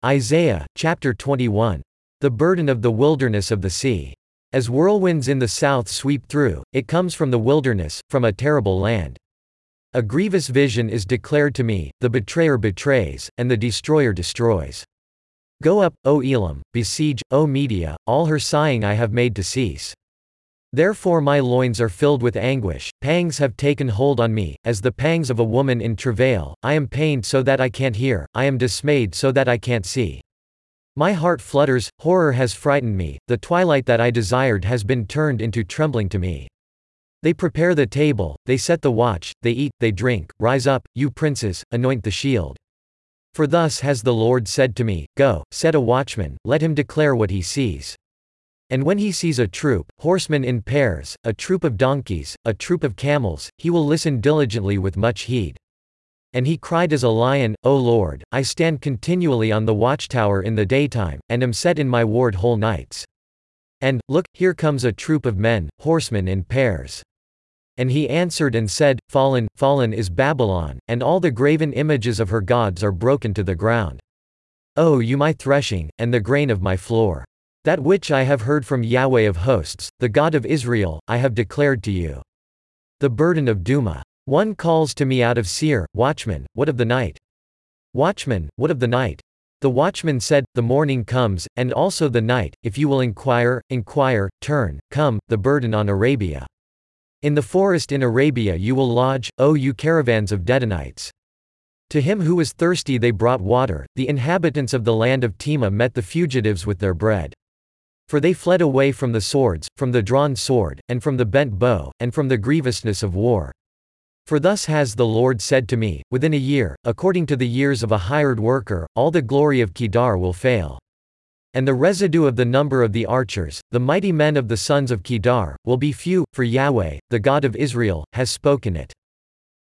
Isaiah, chapter 21. The burden of the wilderness of the sea. As whirlwinds in the south sweep through, it comes from the wilderness, from a terrible land. A grievous vision is declared to me, the betrayer betrays, and the destroyer destroys. Go up, O Elam, besiege, O Media, all her sighing I have made to cease. Therefore my loins are filled with anguish, pangs have taken hold on me, as the pangs of a woman in travail. I am pained so that I can't hear, I am dismayed so that I can't see. My heart flutters, horror has frightened me, the twilight that I desired has been turned into trembling to me. They prepare the table, they set the watch, they eat, they drink. Rise up, you princes, anoint the shield. For thus has the Lord said to me, Go, set a watchman, let him declare what he sees. And when he sees a troop, horsemen in pairs, a troop of donkeys, a troop of camels, he will listen diligently with much heed. And he cried as a lion, O Lord, I stand continually on the watchtower in the daytime, and am set in my ward whole nights. And, look, here comes a troop of men, horsemen in pairs. And he answered and said, Fallen, fallen is Babylon, and all the graven images of her gods are broken to the ground. O you my threshing, and the grain of my floor. That which I have heard from Yahweh of hosts, the God of Israel, I have declared to you. The burden of Duma. One calls to me out of Seir, Watchman, what of the night? Watchman, what of the night? The watchman said, The morning comes, and also the night, if you will inquire, turn, come, the burden on Arabia. In the forest in Arabia you will lodge, O you caravans of Dedanites. To him who was thirsty they brought water, the inhabitants of the land of Tema met the fugitives with their bread. For they fled away from the swords, from the drawn sword, and from the bent bow, and from the grievousness of war. For thus has the Lord said to me, Within a year, according to the years of a hired worker, all the glory of Kedar will fail. And the residue of the number of the archers, the mighty men of the sons of Kedar, will be few, for Yahweh, the God of Israel, has spoken it.